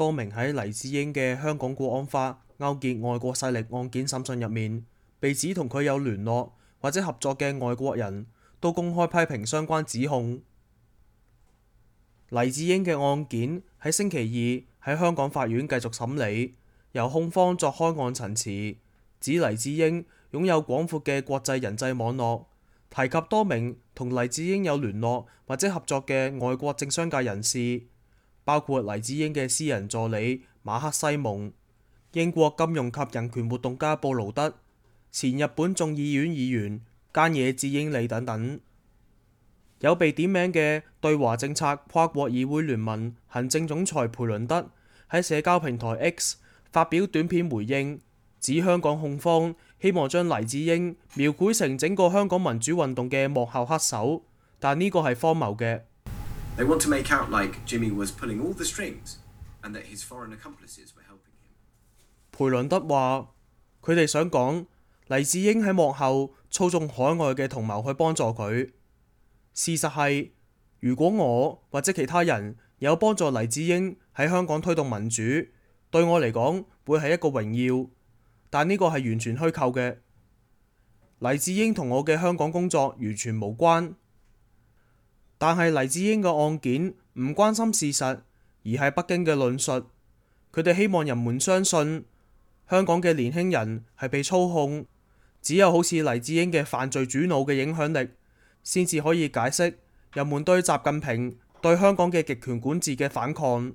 多名喺黎智英嘅香港國安法勾結外國勢力案件審訊入面，被指同佢有聯絡或者合作嘅外國人都公開批評相關指控。黎智英嘅案件喺星期二喺香港法院繼續審理，由控方作開案陳詞，指黎智英擁有廣闊嘅國際人際網絡，提及多名同黎智英有聯絡或者合作嘅外國政商界人士，包括黎智英嘅私人助理馬克西蒙、英國金融及人權活動家布勞德、前日本眾議院議員菅野智英利等等。有被點名嘅對華政策跨國議會聯盟行政總裁培倫德喺社交平台 X 發表短片回應，指香港控方希望將黎智英描繪成整個香港民主運動嘅幕後黑手，但呢個係荒謬嘅。 They want to make out like Jimmy was pulling all the strings and that his foreign accomplices were helping him. 培倫德話：佢哋想講黎智英喺幕後操縱海外嘅同謀去幫助佢。事實係，如果我或者其他人有幫助黎智英喺香港推動民主，對我嚟講會係一個榮耀，但呢個係完全虛構嘅。黎智英同我嘅香港工作完全無關。但係黎智英嘅案件唔關心事實，而係北京嘅論述。佢哋希望人們相信香港嘅年輕人係被操控，只有好似黎智英嘅犯罪主腦嘅影響力，先至可以解釋人們對習近平對香港嘅極權管治嘅反抗。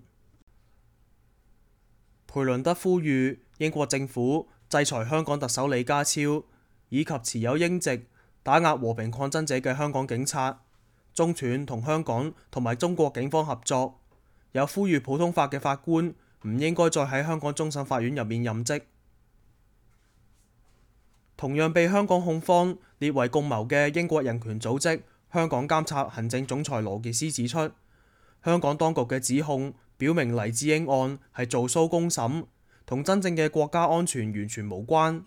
培倫德呼籲英國政府制裁香港特首李家超，以及持有英籍打壓和平抗爭者嘅香港警察，中斷同香港同埋中國警方合作，有呼籲普通法嘅法官唔應該再喺香港終審法院入面任職。同樣被香港控方列為共謀嘅英國人權組織香港監察行政總裁羅傑斯指出，香港當局嘅指控表明黎智英案係做騷公審，同真正嘅國家安全完全無關。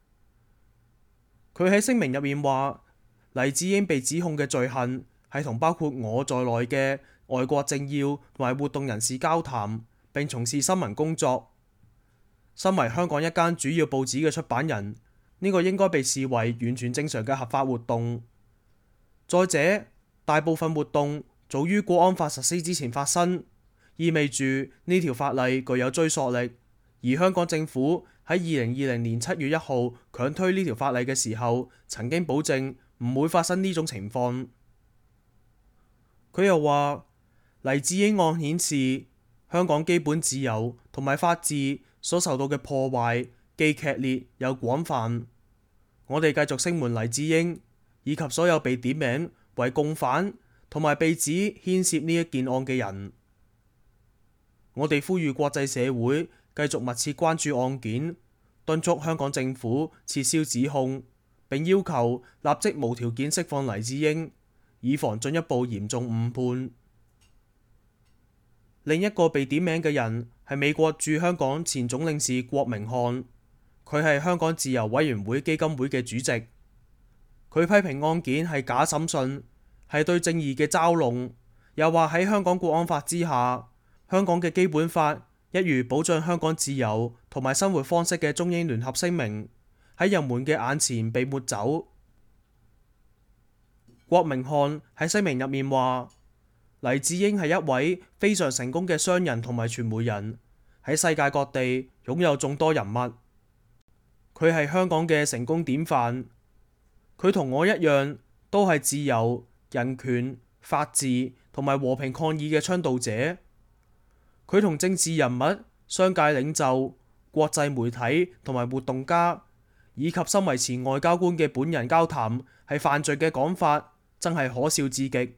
佢喺聲明入面話，黎智英被指控嘅罪行係同包括我在內嘅外國政要同埋活動人士交談，並從事新聞工作。身為香港一間主要報紙嘅出版人，呢個應該被視為完全正常嘅合法活動。再者，大部分活動早於國安法實施之前發生，意味住呢條法例具有追溯力。而香港政府喺2020年7月1號強推呢條法例嘅時候，曾經保證唔會發生呢種情況。佢又話，黎智英案顯示香港基本自由同埋法治所受到嘅破壞既劇烈又廣泛。我哋繼續聲援黎智英以及所有被點名為共犯同埋被指牽涉呢一件案嘅人。我哋呼籲國際社會繼續密切關注案件，敦促香港政府撤銷指控，並要求立即無條件釋放黎智英，以防進一步嚴重誤判。另一個被點名嘅人係美國駐香港前總領事郭明漢，佢係香港自由委員會基金會嘅主席。佢批評案件係假審訊，係對正義嘅嘲弄，又話喺香港國安法之下，香港嘅基本法一如保障香港自由同埋生活方式嘅中英聯合聲明喺人們嘅眼前被抹走。郭明漢喺聲明入面話，黎智英係一位非常成功嘅商人同埋傳媒人，喺世界各地擁有眾多人物。佢係香港嘅成功典範。佢同我一樣，都係自由、人權、法治同埋和平抗議嘅倡導者。佢同政治人物、商界領袖、國際媒體同埋活動家，以及身為前外交官嘅本人交談係犯罪嘅講法，真係可笑至極。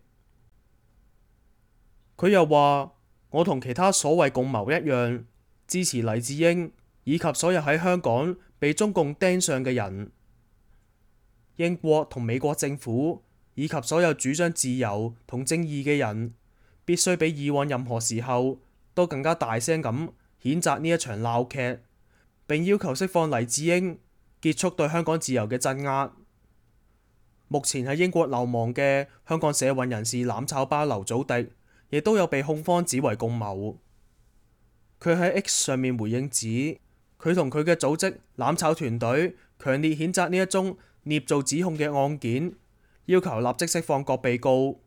佢又話，我同其他所謂共謀一樣，支持黎智英以及所有喺香港被中共盯上嘅人。英國同美國政府以及所有主張自由同正義嘅人，必須比以往任何時候都更加大聲咁譴責呢一場鬧劇，並要求釋放黎智英，結束對香港自由嘅鎮壓。目前喺英國流亡嘅香港社運人士攬炒巴劉祖迪，亦都有被控方指為共謀。 佢喺 X 上面回應指，佢同佢嘅組織攬炒團隊強烈譴責呢一宗捏造指控嘅案件，要求立即釋放各被告。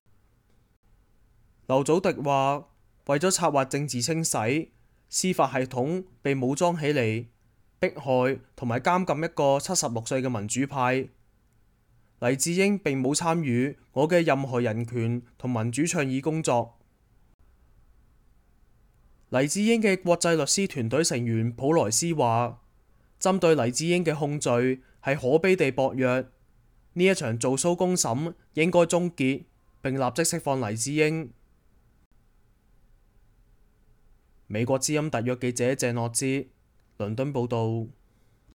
劉祖迪話：為咗策劃政治清洗，司法系統被武裝起嚟，迫害同埋監禁一個76歲嘅民主派。黎智英並冇參與我嘅任何人權同民主倡議工作。黎智英嘅國際律師團隊成員普萊斯話：針對黎智英嘅控罪係可悲地薄弱，呢一場做騷公審應該終結，並立即釋放黎智英。美國之音特約記者鄭諾之倫敦報導。